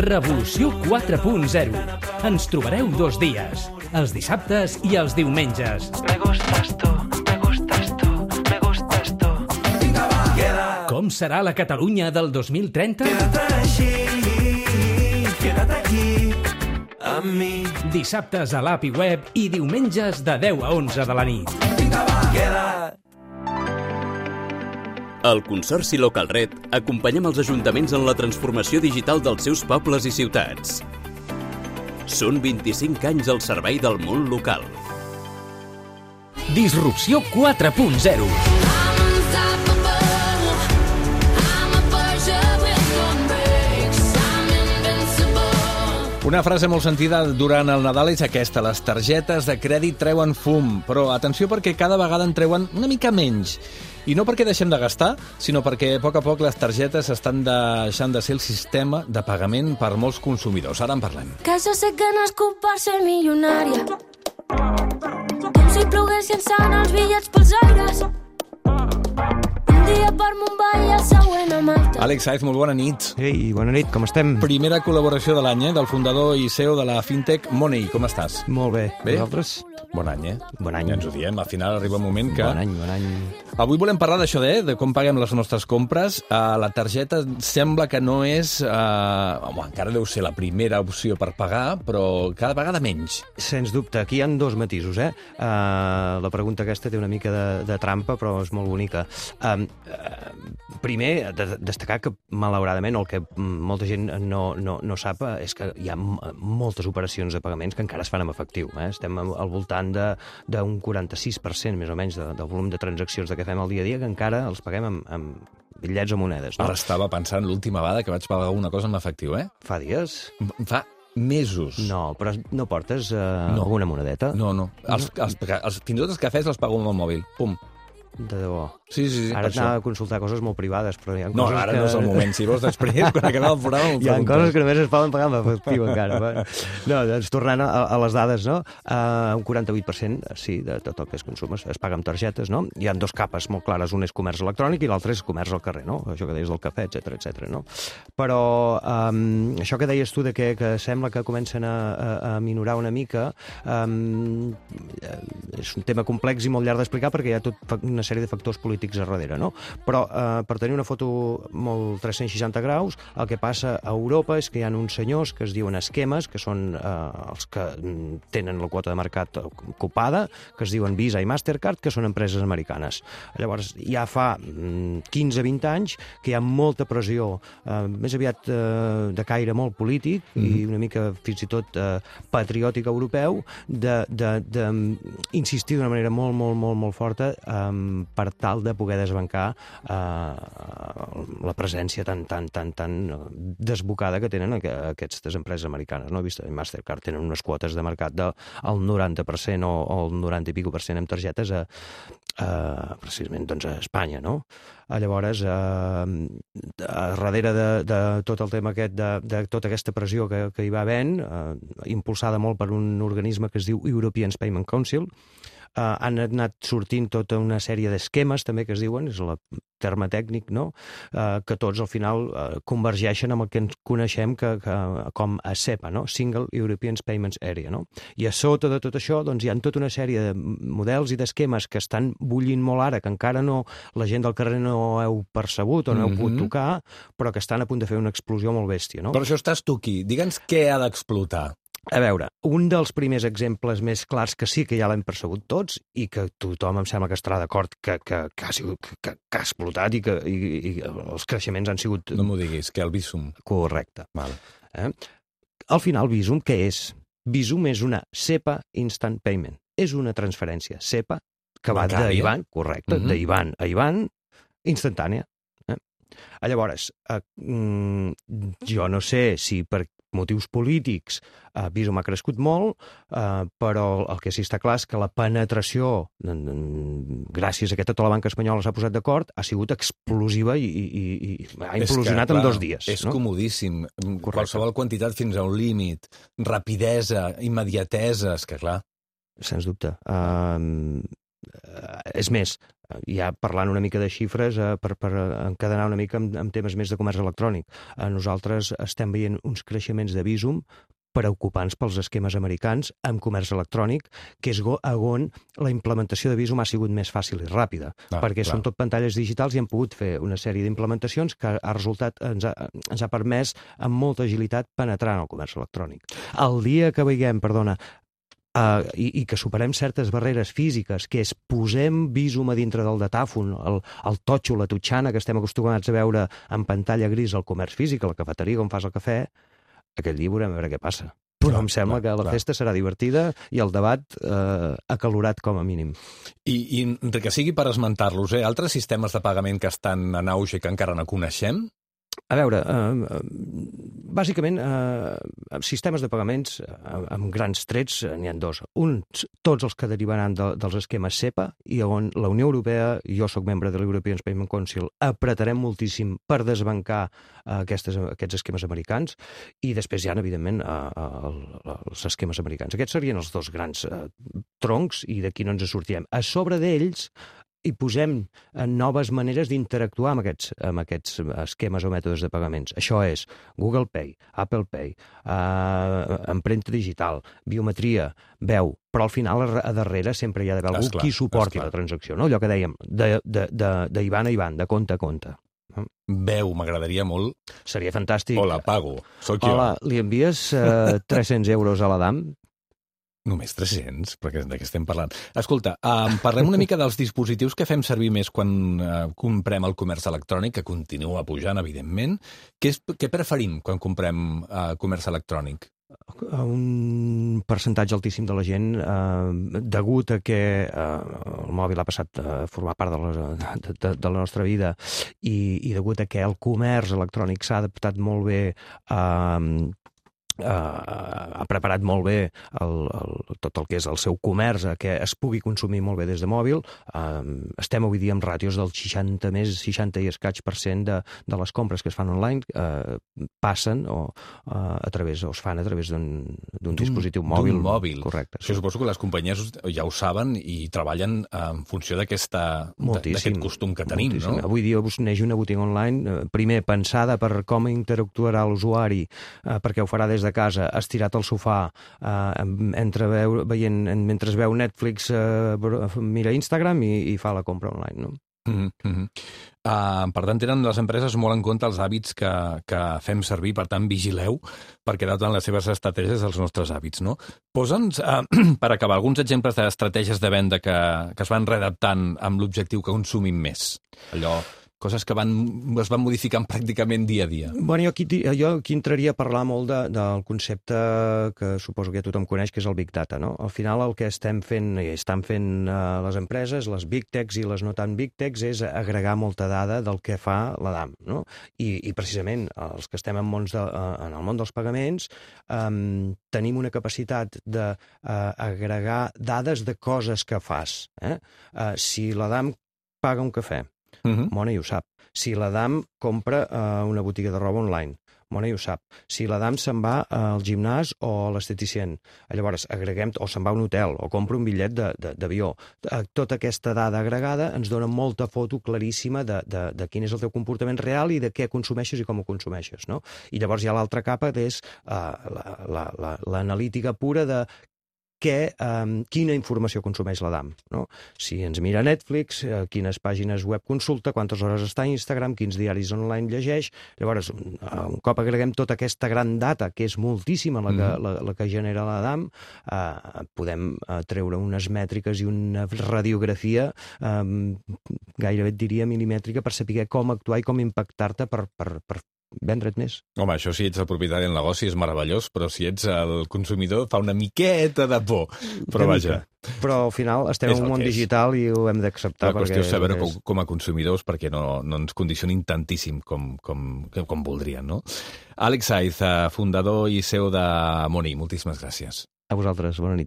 Revolució 4.0. Ens trobareu 2 dies, els dissabtes i els diumenges. Me gustas tú, me gustas tú, me gustas tú. Com serà la Catalunya del 2030? Quédate aquí, a mi. Dissabtes a l'app i web i diumenges de 10 a 11 de la nit. Queda't. Al Consorci Local Red acompanyem els ajuntaments en la transformació digital dels seus pobles i ciutats. Són 25 anys al servei del món local. Disrupció 4.0. Una frase molt sentida durant el Nadal és aquesta: les targetes de crèdit treuen fum, però atenció perquè cada vegada en treuen una mica menys. I no perquè deixem de gastar, sinó perquè a poc les targetes estan deixant de ser el sistema de pagament per molts consumidors. Ara en parlem. Que jo sé que no és culpa ser milionària, com si ploguessin sant els bitllets pels aires. Un dia per Mumbai i el següent a Malta. Àlex Saez, molt bona nit. Ei, bona nit, com estem? Primera col·laboració de l'any, del fundador i CEO de la fintech Money. Com estàs? Molt bé. Bé? Vosaltres? Bon any, Bon any. Ja ens ho diem. Al final arriba un moment que... Bon any. Avui volem parlar d'això, de com paguem les nostres compres. La targeta sembla que no és... encara deu ser la primera opció per pagar, però cada vegada menys. Sens dubte, aquí hi ha 2 matisos, la pregunta aquesta té una mica de trampa, però és molt bonica. Primer, destacar que, malauradament, el que molta gent no sap és que hi ha moltes operacions de pagaments que encara es fan amb efectiu. Estem al voltant d'un 46%, més o menys, del volum de transaccions que fem al dia a dia, que encara els paguem amb bitllets o monedes. No? Ara estava pensant l'última vegada que vaig pagar alguna cosa en efectiu, Fa dies? Fa mesos. No, però no portes alguna monedeta? No. Fins i tot els cafès els pago amb el mòbil. Pum. De debò. Sí. Ara t'anava a consultar coses molt privades, però hi ha coses no, ara no és el moment. Si vols després, quan acabem el programa... Hi ha coses que només es poden pagar amb efectiu encara. No, doncs tornant a les dades, no? Un 48%, sí, de tot el que es consuma es paga amb targetes, no? Hi ha 2 capes molt clares, un és comerç electrònic i l'altre és comerç al carrer, no? Això que deies del cafè, etc, no? Però això que deies tu de que sembla que comencen a minorar una mica, és un tema complex i molt llarg d'explicar perquè hi ha tot una sèrie de factors polítics a darrere, no? Però per tenir una foto molt 360 graus, el que passa a Europa és que hi ha uns senyors que es diuen esquemes, que són els que tenen la quota de mercat ocupada, que es diuen Visa i Mastercard, que són empreses americanes. Llavors, ja fa 15-20 anys que hi ha molta pressió, més aviat de caire molt polític i una mica fins i tot patriòtic europeu, d'insistir d'una manera molt forta per tal de poder desbancar la presència tan desbocada que tenen aquestes empreses americanes. No? Vista, Mastercard tenen unes quotes de mercat del 90% o el 90 i pico % amb targetes precisament doncs, a Espanya. No? Llavors, darrere de tot el tema aquest, de tota aquesta pressió que hi va havent, impulsada molt per un organisme que es diu European Payment Council, han anat sortint tota una sèrie d'esquemes, també, que es diuen, és el terme tècnic, no? Que tots, al final, convergeixen amb el que ens coneixem com a SEPA, no? Single European Payments Area, no? I a sota de tot això, doncs, hi ha tota una sèrie de models i d'esquemes que estan bullint molt ara, que encara la gent del carrer no heu percebut o no heu pogut tocar, però que estan a punt de fer una explosió molt bèstia, no? Per això estàs tu aquí. Digue'ns què ha d'explotar. A veure, un dels primers exemples més clars que sí que ja l'hem percebut tots i que tothom em sembla que estarà d'acord que ha explotat i que els creixements han sigut... No m'ho diguis, que el Bizum. Correcte. Val. Al final, Bizum, què és? Bizum és una SEPA Instant Payment. És una transferència SEPA que va d'Ivan, correcte, d'Ivan a Ivan, instantània. Llavors, jo no sé si per motius polítics Bizum ha crescut molt, però el que sí està clar és que la penetració, gràcies a que tota la banca espanyola s'ha posat d'acord, ha sigut explosiva i ha implosionat en 2 dies. És comodíssim. Qualsevol quantitat fins a un límit. Rapidesa, immediatesa, és que clar. Sens dubte. És més, ja parlant una mica de xifres, per encadenar una mica amb temes més de comerç electrònic. Nosaltres estem veient uns creixements de Bizum preocupants pels esquemes americans amb comerç electrònic, que és on la implementació de Bizum ha sigut més fàcil i ràpida, perquè són tot pantalles digitals i hem pogut fer una sèrie d'implementacions que ens ha permès amb molta agilitat penetrar en el comerç electrònic. El dia que veiem, i que superem certes barreres físiques, que és posem Bizum a dintre del datàfon, el totxo, la tutxana que estem acostumats a veure en pantalla gris al comerç físic, a la cafeteria on fas el cafè, aquell dia veurem a veure què passa. Però em sembla que la festa serà divertida i el debat acalorat com a mínim. I que sigui per esmentar-los, altres sistemes de pagament que estan en auge i que encara no coneixem? A veure, bàsicament, sistemes de pagaments amb grans trets n'hi ha dos. Tots els que derivaran dels esquemes SEPA, i on la Unió Europea, jo soc membre de l'European Payment Council, apretarem moltíssim per desbancar aquests esquemes americans, i després hi ha, evidentment, els esquemes americans. Aquests serien els dos grans troncs, i d'aquí no ens sortirem. A sobre d'ells i posem noves maneres d'interactuar amb aquests esquemes o mètodes de pagaments. Això és Google Pay, Apple Pay, empremta digital, biometria, veu, però al final a darrere sempre hi ha d'haver algú qui suporti la transacció, no? Allò que dèiem, d'Ivan a Ivan, de compte a compte. Veu, m'agradaria molt. Seria fantàstic. O la pago, sóc jo. Hola, li envies 300 euros a l'Adam? Només 300? Però de què estem parlant? Escolta, parlem una mica dels dispositius que fem servir més quan comprem el comerç electrònic, que continua pujant, evidentment. Què preferim quan comprem comerç electrònic? Un percentatge altíssim de la gent, degut a que el mòbil ha passat a formar part de la nostra vida i degut a que el comerç electrònic s'ha adaptat molt bé ha preparat molt bé tot el que és el seu comerç, que es pugui consumir molt bé des de mòbil. Estem avui dia amb ràtios del 60 i escaig% de les compres que es fan online passen o es fan a través d'un dispositiu mòbil. D'un mòbil. Correcte. Això suposo que les companyies ja ho saben i treballen en funció d'aquest costum que tenim, no? Avui dia us neix una botiga online, primer pensada per com interactuarà l'usuari, perquè ho farà des de casa, estirat al sofà, mentre veu Netflix, mira Instagram i fa la compra online, no? Per tant, tenen les empreses molt en compte els hàbits que fem servir, per tant, vigileu, perquè adapten les seves estratègies als nostres hàbits, no? Posa'ns, per acabar, alguns exemples d'estratègies de venda que es van readaptant amb l'objectiu que consumim més. Allò, coses que es van modificant pràcticament dia a dia. Bueno, jo aquí entraria a parlar molt del concepte que suposo que ja tothom coneix, que és el Big Data, no? Al final el que estan fent les empreses, les Big Techs i les no tan Big Techs, és agregar molta dada del que fa l'Adam, no? I precisament els que estem en el món dels pagaments tenim una capacitat d'agregar dades de coses que fas. Si l'Adam paga un cafè, Mona hi ho sap. Si l'Adam compra a una botiga de roba online, Mona hi ho sap. Si l'Adam se'n va al gimnàs o a l'esteticient, llavors agreguem, o se'n va a un hotel, o compra un bitllet d'avió. Tota aquesta dada agregada ens dona molta foto claríssima de quin és el teu comportament real i de què consumeixes i com ho consumeixes, no? I llavors hi ha l'altra capa, que és l'analítica pura de quina informació consumeix l'Adam, no? Si ens mira Netflix, quines pàgines web consulta, quantes hores està a Instagram, quins diaris online llegeix. Llavors, un cop agreguem tota aquesta gran data, que és moltíssima la que genera l'Adam, podem treure unes mètriques i una radiografia gairebé et diria milimètrica per saber com actuar i com impactar-te per vendre't més. Home, això si ets el propietari del negoci és meravellós, però si ets el consumidor fa una miqueta de por. Però vaja. Però al final estem en un món digital i ho hem d'acceptar. La qüestió és saber com a consumidors perquè no ens condicionin tantíssim com voldrien, no? Àlex Saiz, fundador i CEO de Money, moltíssimes gràcies. A vosaltres, bona nit.